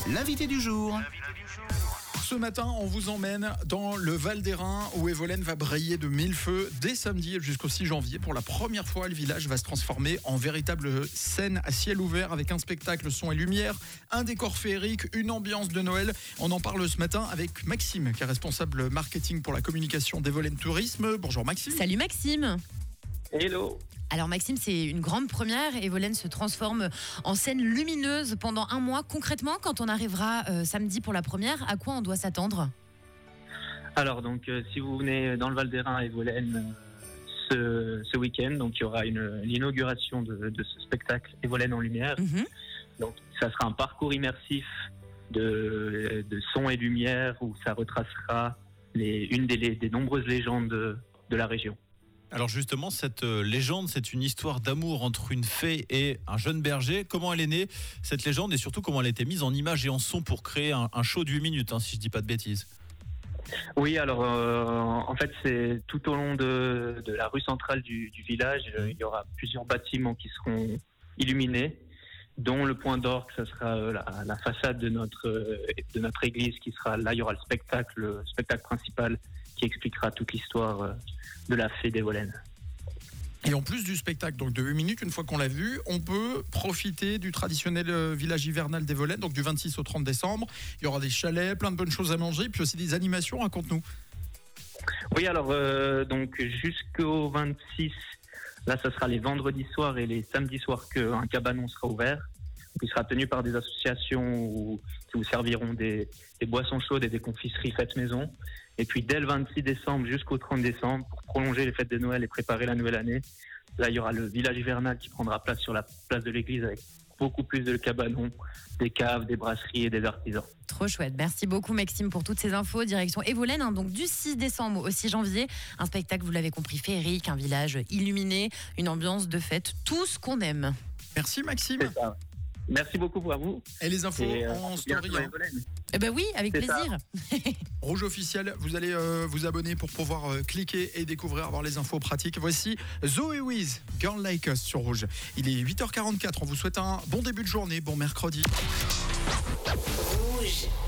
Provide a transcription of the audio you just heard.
L'invité du jour. Ce matin, on vous emmène dans le Val d'Airain où Evolène va briller de mille feux dès samedi jusqu'au 6 janvier. Pour la première fois, le village va se transformer en véritable scène à ciel ouvert avec un spectacle son et lumière, un décor féerique, une ambiance de Noël. On en parle ce matin avec Maxime, qui est responsable marketing pour la communication d'Evolène Tourisme. Bonjour Maxime. Salut Maxime. Hello. Alors Maxime, c'est une grande première. Evolène se transforme en scène lumineuse pendant un mois. Concrètement, quand on arrivera samedi pour la première, à quoi on doit s'attendre ? Alors donc, si vous venez dans le Val d'Airain à Evolène ce week-end, donc il y aura l'inauguration de ce spectacle Evolène en lumière. Donc ça sera un parcours immersif de son et lumière où ça retracera une des nombreuses légendes de la région. Alors justement, cette légende, c'est une histoire d'amour entre une fée et un jeune berger. Comment elle est née, cette légende, et surtout comment elle a été mise en image et en son pour créer un show de 8 minutes, si je dis pas de bêtises. Oui, alors en fait, c'est tout au long de la rue centrale du village, il y aura plusieurs bâtiments qui seront illuminés, dont le point d'orgue, ça sera la façade de notre église qui sera là. Il y aura le spectacle principal qui expliquera toute l'histoire de la fée d'Evolène. Et en plus du spectacle donc de 8 minutes, une fois qu'on l'a vu, on peut profiter du traditionnel village hivernal d'Evolène, donc du 26 au 30 décembre. Il y aura des chalets, plein de bonnes choses à manger, puis aussi des animations. Raconte-nous. Oui, alors donc jusqu'au 26, là, ça sera les vendredis soirs et les samedis soirs qu'un cabanon sera ouvert. Il sera tenu par des associations qui vous serviront des boissons chaudes et des confiseries faites maison. Et puis dès le 26 décembre jusqu'au 30 décembre, pour prolonger les fêtes de Noël et préparer la nouvelle année, là il y aura le village hivernal qui prendra place sur la place de l'église avec beaucoup plus de cabanons, des caves, des brasseries et des artisans. Trop chouette. Merci beaucoup Maxime pour toutes ces infos. Direction Evolène, donc du 6 décembre au 6 janvier. Un spectacle, vous l'avez compris, féerique, un village illuminé, une ambiance de fête, tout ce qu'on aime. Merci Maxime. C'est ça. Merci beaucoup pour vous. Et les infos en story. Eh ben oui, avec plaisir. Rouge officiel, vous allez vous abonner pour pouvoir cliquer et découvrir, avoir les infos pratiques. Voici Zoé Wiz, Girl Like Us sur Rouge. Il est 8h44, on vous souhaite un bon début de journée, bon mercredi. Rouge.